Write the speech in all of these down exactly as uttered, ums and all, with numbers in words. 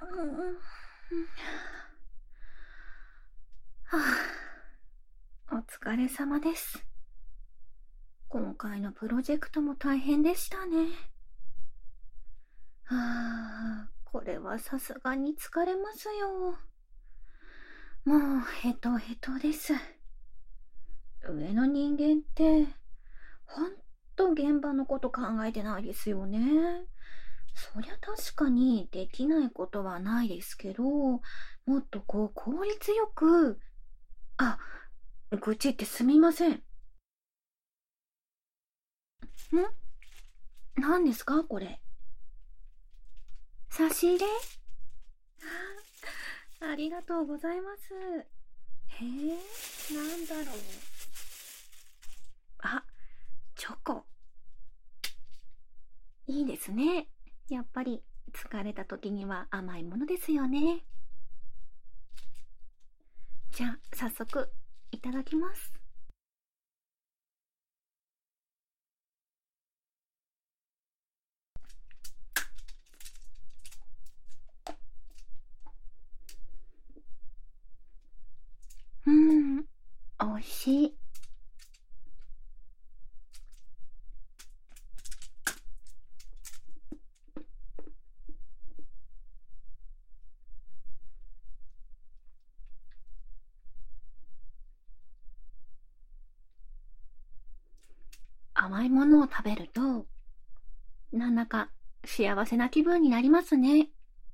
はあ、お疲れ様です。今回のプロジェクトも大変でしたね。はあ、これはさすがに疲れますよ。もうヘトヘトです。上の人間ってほんと現場のこと考えてないですよね。そりゃ確かにできないことはないですけど、もっとこう効率よく、あ、愚痴ってすみません。ん何ですかこれ。差し入れ？ありがとうございます。へえ、なんだろう。あ、チョコ。いいですね。やっぱり疲れた時には甘いものですよね。じゃあ早速いただきます。うーん、おいしい。甘いものを食べると、なんだか幸せな気分になりますね。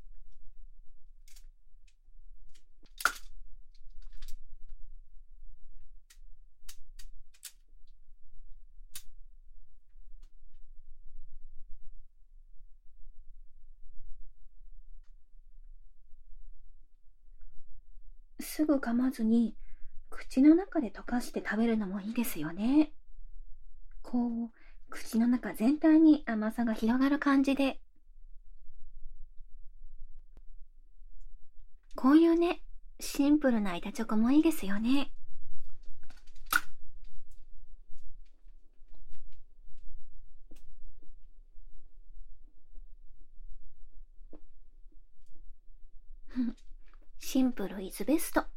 すぐ噛まずに口の中で溶かして食べるのもいいですよね。こう、口の中全体に甘さが広がる感じで、こういうね、シンプルな板チョコもいいですよね。シンプルイズベスト。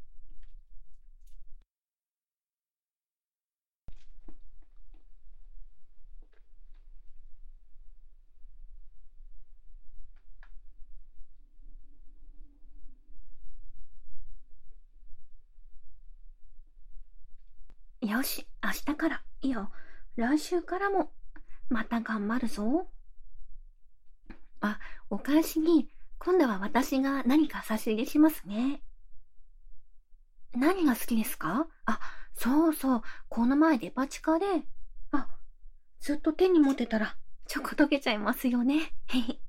よし、明日から、いや、来週からも、また頑張るぞ。あ、お返しに、今度は私が何か差し入れしますね。何が好きですか？あ、そうそう、この前デパ地下で、あ、ずっと手に持ってたら、チョコ溶けちゃいますよね。へへ。